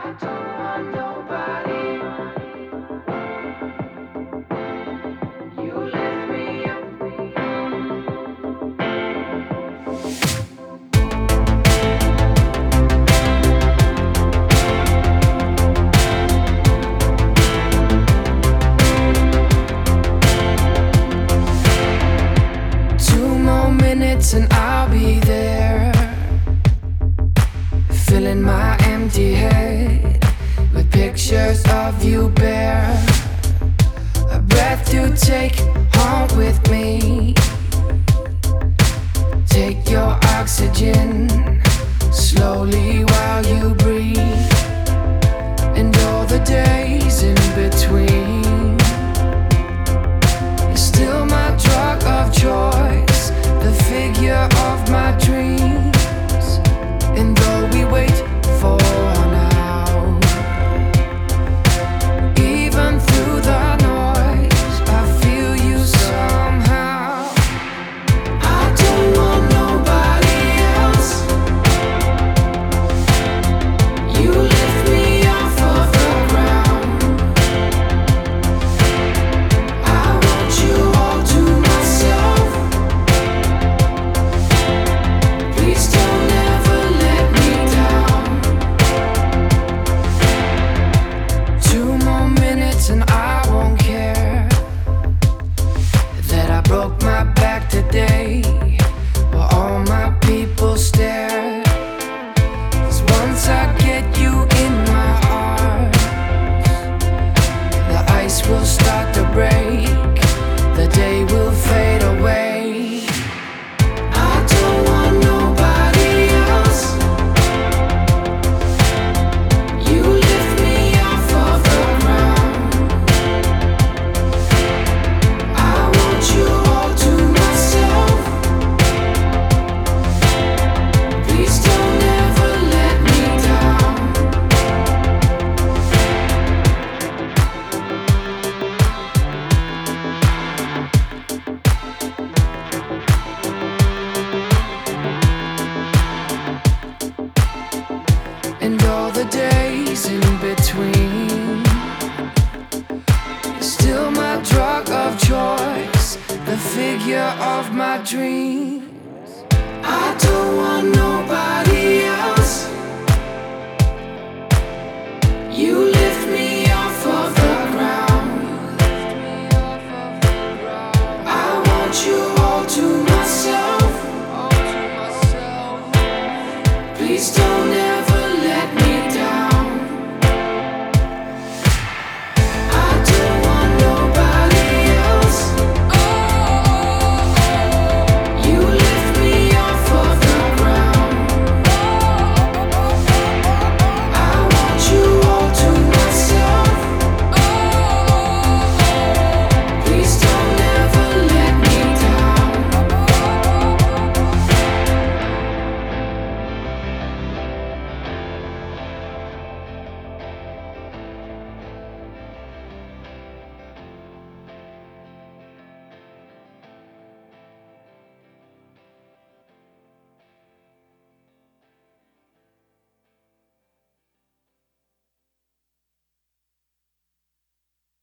don't want nobody. You lift me up. 2 more minutes and I'll be there, filling my empty head with pictures of you bare. A breath to take home with me. Take your oxygen slowly while you breathe. And all the days in between, you're still my drug of choice, the figure of my dreams. And though we wait for now, even through the noise, I feel you somehow. I don't want nobody else. You lift me off of the ground. I want you all to myself. Please don't ever let me down. 2 more minutes and I won't care that I broke my back today, while all my people stare. 'Cause once I get you in my arms, the ice will start to break, the day will fade away. I don't want nobody else. You lift me off of the ground. I want you all to myself. Please don't ever let me down. And all the days in between, you're still my drug of choice, the figure of my dreams. I don't want nobody else. You